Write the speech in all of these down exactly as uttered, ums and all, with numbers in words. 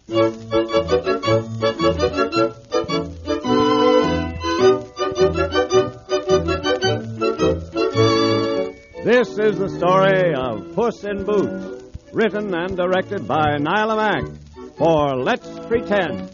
This is the story of Puss in Boots, written and directed by Nyla Mack for Let's Pretend.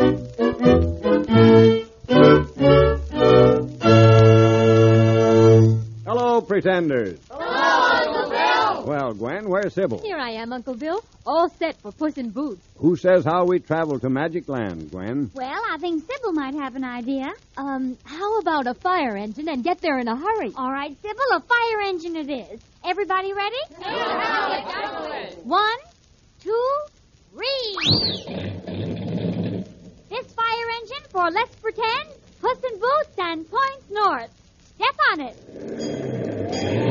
Hello, pretenders. Hello, Uncle Bill. Well, Gwen, where's Sybil? Here I am, Uncle Bill, all set for Puss in Boots. Who says how we travel to Magic Land, Gwen? Well, I think Sybil might have an idea. Um, how about a fire engine and get there in a hurry? All right, Sybil, a fire engine it is. Everybody ready? Yeah. One, two, three. This fire engine for Let's Pretend, Puss in Boots, and points north. Step on it.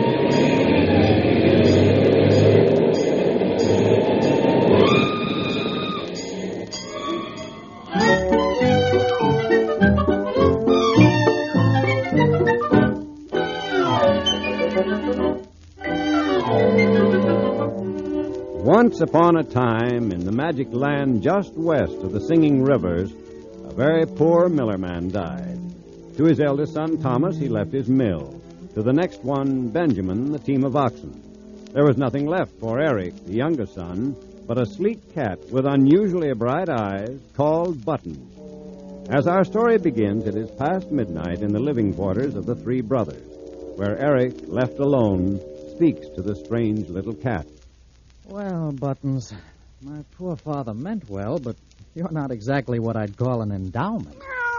Once upon a time, in the magic land just west of the Singing Rivers, a very poor miller man died. To his eldest son, Thomas, he left his mill. To the next one, Benjamin, the team of oxen. There was nothing left for Eric, the younger son, but a sleek cat with unusually bright eyes called Buttons. As our story begins, it is past midnight in the living quarters of the three brothers, where Eric, left alone, speaks to the strange little cat. Well, Buttons, my poor father meant well, but you're not exactly what I'd call an endowment.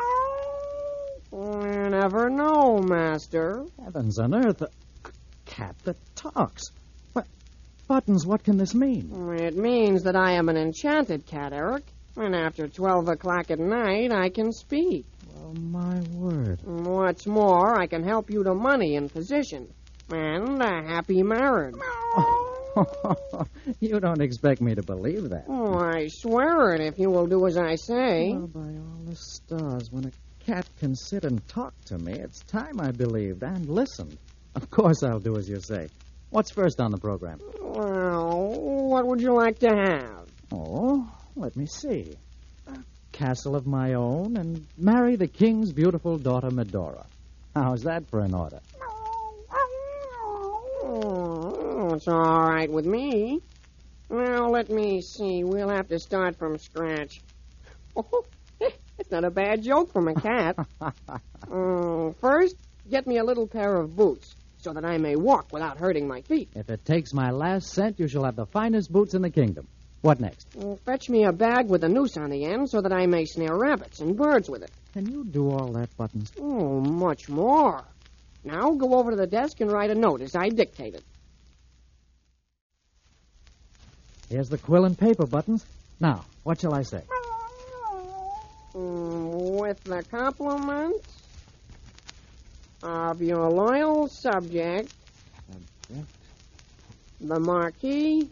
You never know, Master. Heavens and earth, a cat that talks. But, Buttons, what can this mean? It means that I am an enchanted cat, Eric. And after twelve o'clock at night, I can speak. Well, my word. What's more, I can help you to money and position. And a happy marriage. You don't expect me to believe that. Oh, I swear it if you will do as I say. Well, by all the stars, when a cat can sit and talk to me, it's time I believed and listened. Of course I'll do as you say. What's first on the program? Well, what would you like to have? Oh, let me see. A castle of my own and marry the king's beautiful daughter, Medora. How's that for an order? Oh, it's all right with me. Now, let me see. We'll have to start from scratch. Oh, it's not a bad joke from a cat. uh, first, get me a little pair of boots so that I may walk without hurting my feet. If it takes my last cent, you shall have the finest boots in the kingdom. What next? Uh, fetch me a bag with a noose on the end so that I may snare rabbits and birds with it. Can you do all that, Buttons? Oh, much more. Now go over to the desk and write a note as I dictate it. Here's the quill and paper, Buttons. Now, what shall I say? Mm, with the compliments of your loyal subject, Subject? the Marquis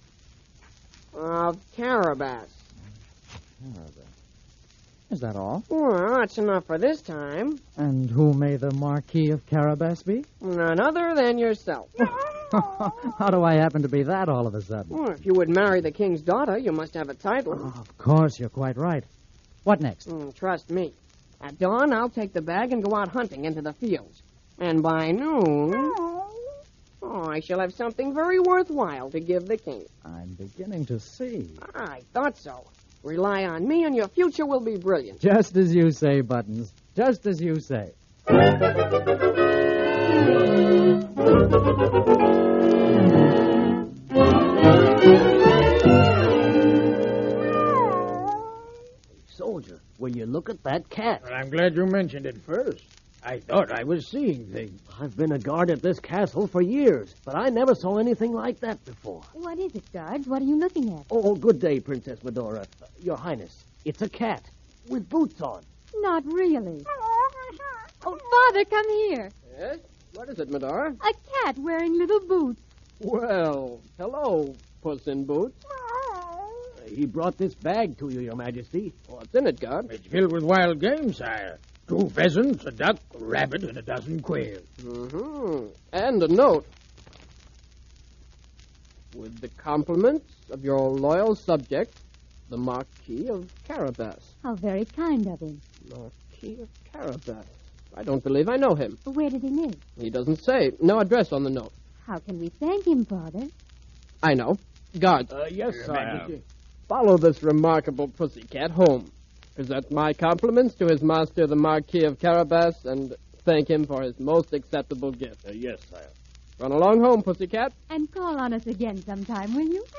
of Carabas. Carabas. Is that all? Well, that's enough for this time. And who may the Marquis of Carabas be? None other than yourself. How do I happen to be that all of a sudden? Well, if you would marry the king's daughter, you must have a title. Oh, of course, you're quite right. What next? Mm, trust me. At dawn, I'll take the bag and go out hunting into the fields. And by noon, oh, I shall have something very worthwhile to give the king. I'm beginning to see. I thought so. Rely on me, and your future will be brilliant. Just as you say, Buttons. Just as you say. Soldier, will you look at that cat? Well, I'm glad you mentioned it first. I thought I was seeing things. I've been a guard at this castle for years, but I never saw anything like that before. What is it, Guards? What are you looking at? Oh, good day, Princess Medora. Uh, Your Highness, it's a cat with boots on. Not really. Oh, Father, come here. Yes? What is it, Medora? A cat wearing little boots. Well, hello, Puss in Boots. He brought this bag to you, Your Majesty. What's in it, guard? It's filled with wild game, sire. Two pheasants, a duck, a rabbit, and a dozen quails. Mm-hmm. And a note. With the compliments of your loyal subject, The Marquis of Carabas. How very kind of him. Marquis of Carabas. I don't believe I know him. Where did he live? He doesn't say. No address on the note. How can we thank him, Father? I know. Guards. Uh, yes, sir. Follow this remarkable pussycat home. Present my compliments to his master, the Marquis of Carabas, and thank him for his most acceptable gift. Uh, yes, sire. Run along home, pussycat. And call on us again sometime, will you?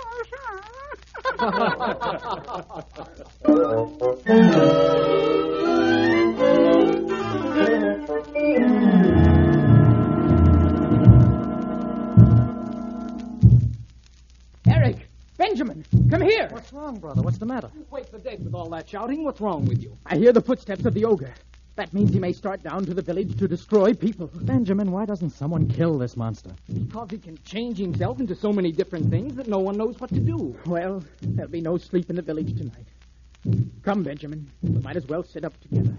Eric! Benjamin! Come here! What's wrong, brother? What's the matter? Wait for Dave with all that shouting. What's wrong with you? I hear the footsteps of the ogre. That means he may start down to the village to destroy people. Benjamin, why doesn't someone kill this monster? Because he can change himself into so many different things that no one knows what to do. Well, there'll be no sleep in the village tonight. Come, Benjamin. We might as well sit up together.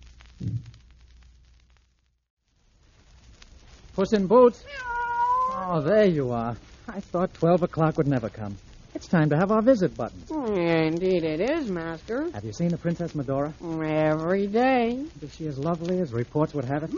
Puss in Boots. Oh, there you are. I thought twelve o'clock would never come. It's time to have our visit buttons. Indeed it is, Master. Have you seen the Princess Medora? Every day. Is she as lovely as reports would have it?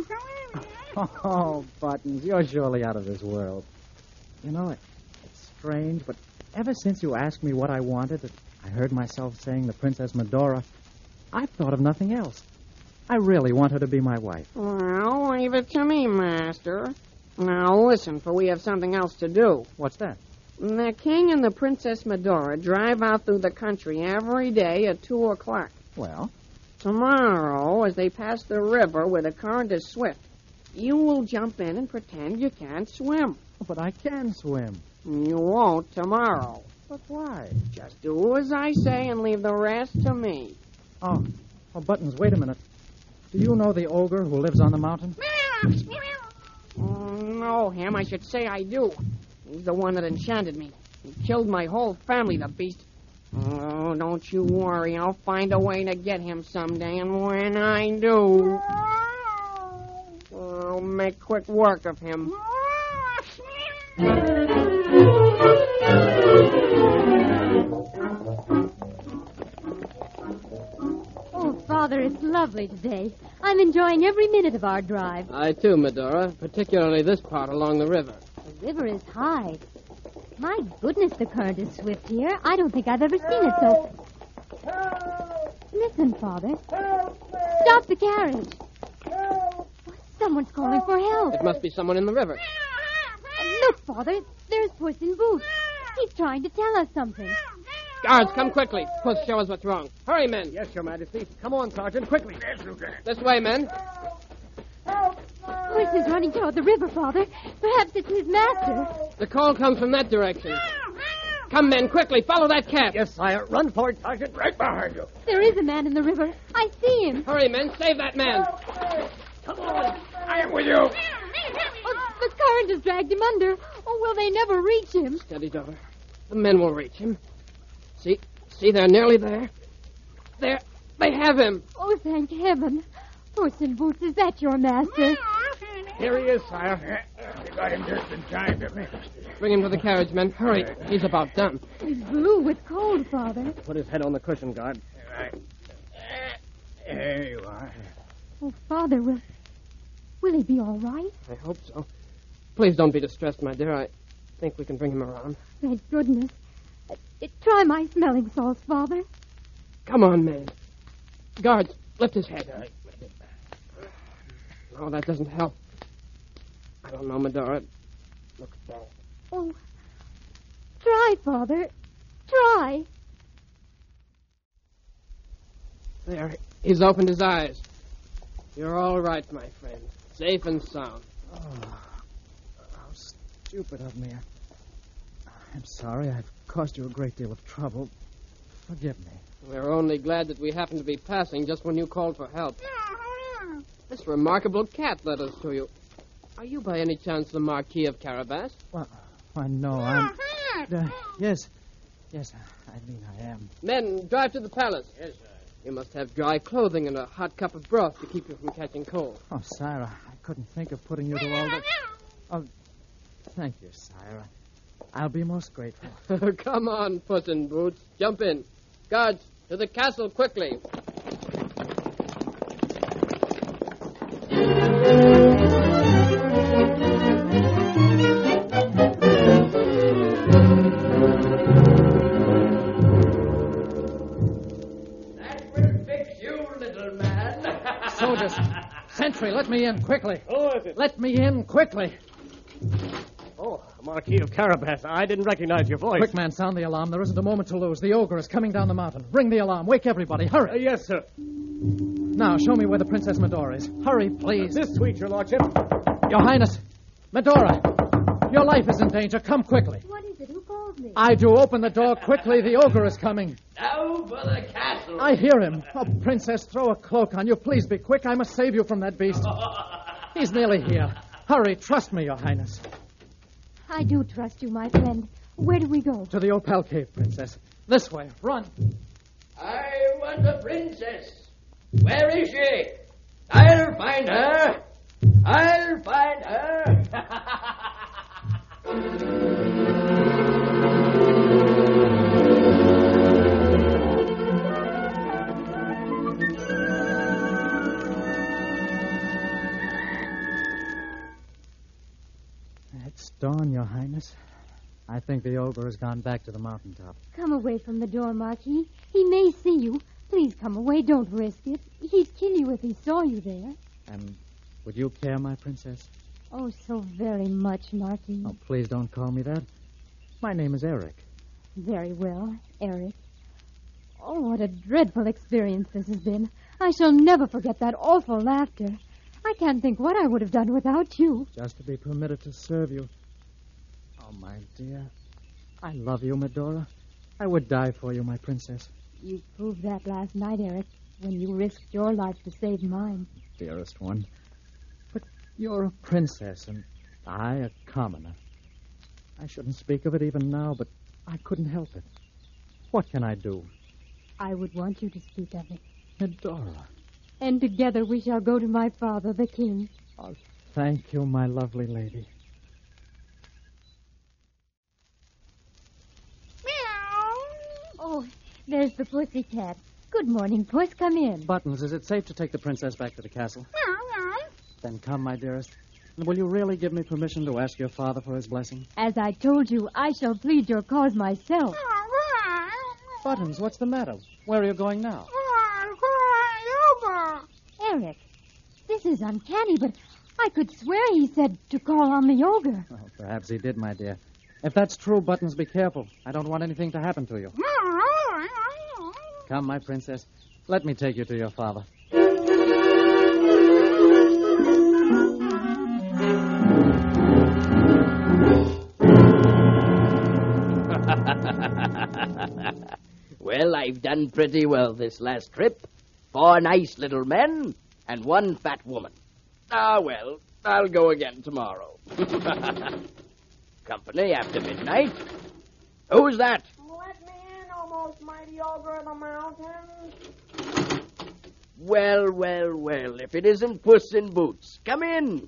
Oh, Buttons, you're surely out of this world. You know, it, it's strange, but ever since you asked me what I wanted, I heard myself saying the Princess Medora, I've thought of nothing else. I really want her to be my wife. Well, leave it to me, Master. Now listen, for we have something else to do. What's that? The king and the Princess Medora drive out through the country every day at two o'clock. Well? Tomorrow, as they pass the river where the current is swift, you will jump in and pretend you can't swim. But I can swim. You won't tomorrow. But why? Just do as I say and leave the rest to me. Oh, oh, Buttons, wait a minute. Do you know the ogre who lives on the mountain? Oh, no, him. I should say I do. He's the one that enchanted me. He killed my whole family, the beast. Oh, don't you worry. I'll find a way to get him someday, and when I do, I'll make quick work of him. Oh, Father, it's lovely today. I'm enjoying every minute of our drive. I, too, Medora, particularly this part along the river. The river is high. My goodness, the current is swift here. I don't think I've ever seen it so... Listen, Father. Stop the carriage. Someone's calling for help. It must be someone in the river. Look, Father, there's Puss in Boots. He's trying to tell us something. Guards, come quickly. Puss, show us what's wrong. Hurry, men. Yes, Your Majesty. Come on, Sergeant, quickly. Yes, you can. This way, men. Puss is running toward the river, Father. Perhaps it's his master. The call comes from that direction. Come, men, quickly. Follow that cat. Yes, sire. Run for it, Sergeant. Right behind you. There is a man in the river. I see him. Hurry, men. Save that man. Come on. I am with you. Oh, the current has dragged him under. Oh, will they never reach him? Steady, Dover. The men will reach him. See? See, they're nearly there. There. They have him. Oh, thank heaven. Puss in Boots, is that your master? Here he is, sire. We got him just in time to me. Bring him to the carriage, men. Hurry. He's about done. He's blue with cold, Father. Put his head on the cushion, guard. Right. There you are. Oh, Father, will... Will he be all right? I hope so. Please don't be distressed, my dear. I think we can bring him around. Thank goodness. Uh, uh, try my smelling salts, Father. Come on, men. Guards, lift his head. Oh, that doesn't help. I don't know, Medora. It looks bad. Oh, try, Father. Try. There, he's opened his eyes. You're all right, my friend. Safe and sound. Oh, how stupid of me. I'm sorry I've caused you a great deal of trouble. Forgive me. We're only glad that we happened to be passing just when you called for help. This remarkable cat led us to you. Are you by any chance the Marquis of Carabas? Well, I know I'm... Uh, yes. Yes, I mean I am. Men, drive to the palace. Yes, sir. You must have dry clothing and a hot cup of broth to keep you from catching cold. Oh, Sarah, I couldn't think of putting you to all that... Oh, thank you, Sarah. I'll be most grateful. Come on, Puss in Boots. Jump in. Guards, to the castle quickly. Soldiers, sentry, let me in quickly. Who is it? Let me in quickly. Oh, Marquis of Carabas. I didn't recognize your voice. Quick, man, sound the alarm. There isn't a moment to lose. The ogre is coming down the mountain. Ring the alarm. Wake everybody. Hurry. Uh, yes, sir. Now, show me where the Princess Medora is. Hurry, please. This suite, your lordship. Your Highness. Medora, your life is in danger. Come quickly. What is it? Who called me? I do. Open the door quickly. The ogre is coming. Now for the castle. I hear him. Oh, Princess, throw a cloak on you. Please be quick. I must save you from that beast. He's nearly here. Hurry. Trust me, Your Highness. I do trust you, my friend. Where do we go? To the Opal Cave, Princess. This way. Run. I want the princess. Where is she? I'll find her. I'll find her. It's dawn, Your Highness. I think the ogre has gone back to the mountaintop. Come away from the door, Marquis. He may see you. Please come away. Don't risk it. He'd kill you if he saw you there. And would you care, my princess? Oh, so very much, Marquis. Oh, please don't call me that. My name is Eric. Very well, Eric. Oh, what a dreadful experience this has been. I shall never forget that awful laughter. I can't think what I would have done without you. Just to be permitted to serve you. Oh, my dear. I love you, Medora. I would die for you, my princess. You proved that last night, Eric, when you risked your life to save mine. Dearest one. But you're a princess, and I a commoner. I shouldn't speak of it even now, but I couldn't help it. What can I do? I would want you to speak of it. Medora. And together we shall go to my father, the king. Oh, thank you, my lovely lady. Oh, there's the pussy cat. Good morning, Puss. Come in. Buttons, is it safe to take the princess back to the castle? Then come, my dearest. And will you really give me permission to ask your father for his blessing? As I told you, I shall plead your cause myself. Buttons, what's the matter? Where are you going now? Eric, this is uncanny, but I could swear he said to call on the ogre. Oh, perhaps he did, my dear. If that's true, Buttons, be careful. I don't want anything to happen to you. Come, my princess. Let me take you to your father. Well, I've done pretty well this last trip. Four nice little men and one fat woman. Ah, well, I'll go again tomorrow. Company after midnight. Who's that? Let me in, oh most mighty ogre of the mountains. Well, well, well, if it isn't Puss in Boots. Come in.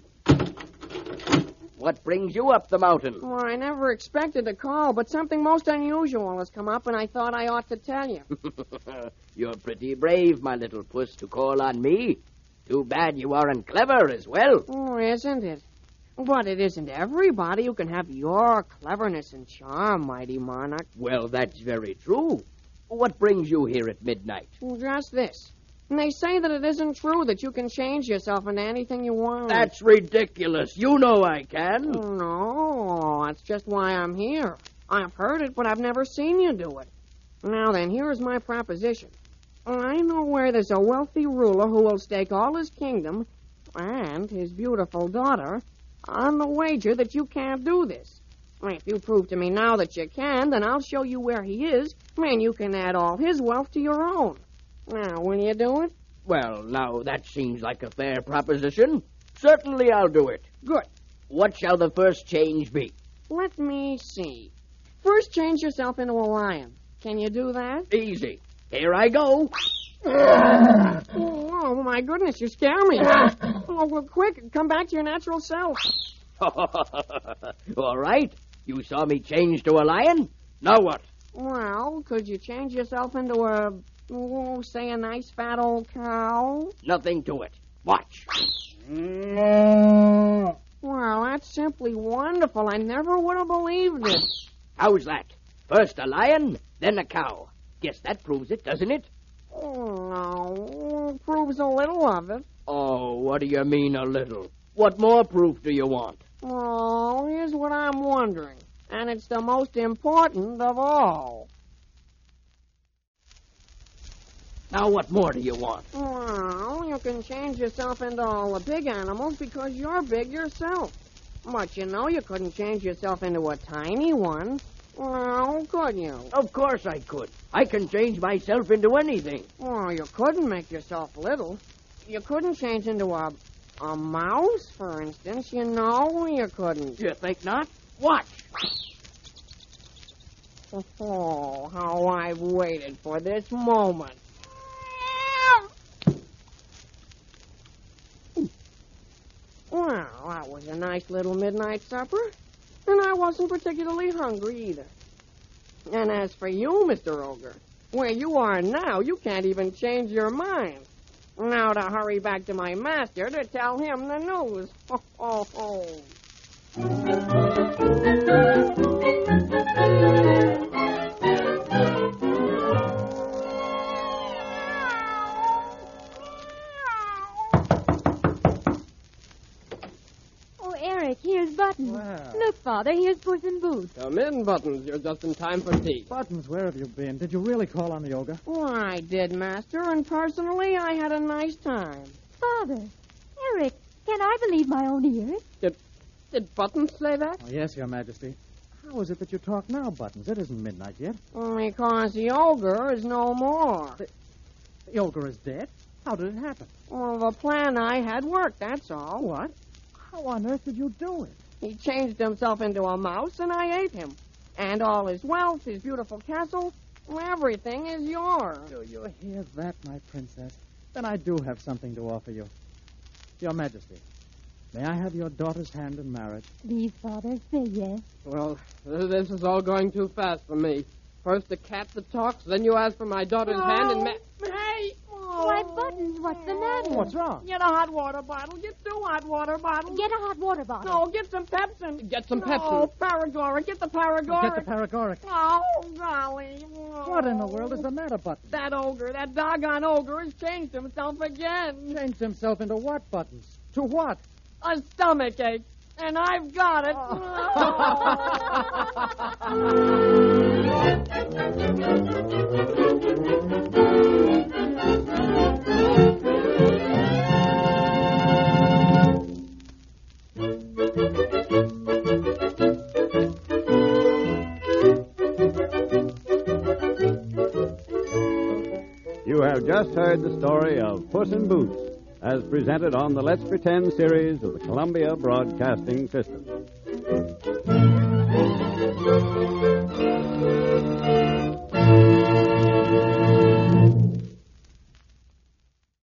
What brings you up the mountain? Well, I never expected to call, but something most unusual has come up, and I thought I ought to tell you. You're pretty brave, my little puss, to call on me. Too bad you aren't clever as well. Oh, isn't it? But it isn't everybody who can have your cleverness and charm, mighty monarch. Well, that's very true. What brings you here at midnight? Well, just this. And they say that it isn't true that you can change yourself into anything you want. That's ridiculous. You know I can. Oh, no, that's just why I'm here. I've heard it, but I've never seen you do it. Now then, here is my proposition. I know where there's a wealthy ruler who will stake all his kingdom and his beautiful daughter on the wager that you can't do this. If you prove to me now that you can, then I'll show you where he is, and you can add all his wealth to your own. Now, will you do it? Well, now, that seems like a fair proposition. Certainly I'll do it. Good. What shall the first change be? Let me see. First, change yourself into a lion. Can you do that? Easy. Here I go. Oh, my goodness, you scare me. Oh, well, quick, come back to your natural self. All right. You saw me change to a lion? Now what? Well, could you change yourself into a, oh, say, a nice fat old cow? Nothing to it. Watch. Well, that's simply wonderful. I never would have believed it. How's that? First a lion, then a cow. Guess that proves it, doesn't it? Oh, no. Proves a little of it. Oh, what do you mean a little? What more proof do you want? Oh, here's what I'm wondering. And it's the most important of all. Now, what more do you want? Well, you can change yourself into all the big animals because you're big yourself. But you know you couldn't change yourself into a tiny one. Well, could you? Of course I could. I can change myself into anything. Well, you couldn't make yourself little. You couldn't change into a, a mouse, for instance. You know you couldn't. You think not? Watch. Oh, how I've waited for this moment. Well, that was a nice little midnight supper, and I wasn't particularly hungry either. And as for you, Mister Ogre, where you are now, you can't even change your mind. Now to hurry back to my master to tell him the news. Ho, ho, ho. Here's Buttons. Wow. Look, Father, here's Puss in Boots. Come in, Buttons. You're just in time for tea. Buttons, where have you been? Did you really call on the ogre? Well, I did, Master, and personally, I had a nice time. Father, Eric, can I believe my own ears? Did, did Buttons say that? Oh, yes, Your Majesty. How is it that you talk now, Buttons? It isn't midnight yet. Because the ogre is no more. The, the ogre is dead? How did it happen? Well, the plan I had worked, that's all. What? How on earth did you do it? He changed himself into a mouse, and I ate him. And all his wealth, his beautiful castle, everything is yours. Do you hear that, my princess? Then I do have something to offer you. Your Majesty, may I have your daughter's hand in marriage? Please, Father, say yes. Well, this is all going too fast for me. First the cat that talks, then you ask for my daughter's No. hand and... Ma- Hey! Oh. Why, Buttons, what's the matter? What's wrong? Get a hot water bottle. Get two hot water bottles. Get a hot water bottle. No, get some Pepsin. Get some no, Pepsin. Paragoric. Get the Paragoric. Get the Paragoric. Oh, golly. What in the world is the matter, Buttons? That ogre, that doggone ogre has changed himself again. Changed himself into what, Buttons? To what? A stomach ache. And I've got it. You have just heard the story of Puss in Boots, as presented on the Let's Pretend series of the Columbia Broadcasting System.